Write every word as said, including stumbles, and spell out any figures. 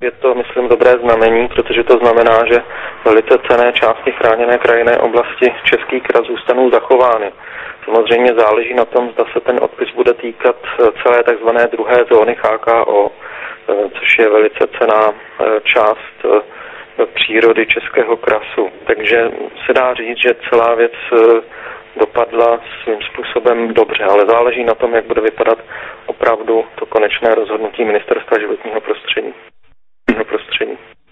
Je to, myslím, dobré znamení, protože to znamená, že velice cenné části chráněné krajinné oblasti Český Kras zůstanou zachovány. Samozřejmě záleží na tom, zda se ten odpis bude týkat celé takzvané druhé zóny H K O, což je velice cenná část přírody Českého krasu. Takže se dá říct, že celá věc dopadla svým způsobem dobře, ale záleží na tom, jak bude vypadat opravdu to konečné rozhodnutí Ministerstva životního prostředí. prostředí.